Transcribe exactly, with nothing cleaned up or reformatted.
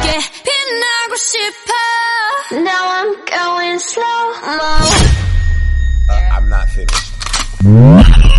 너에게 빛나고 싶어. Now I'm going slow-mo. uh, I'm not finished.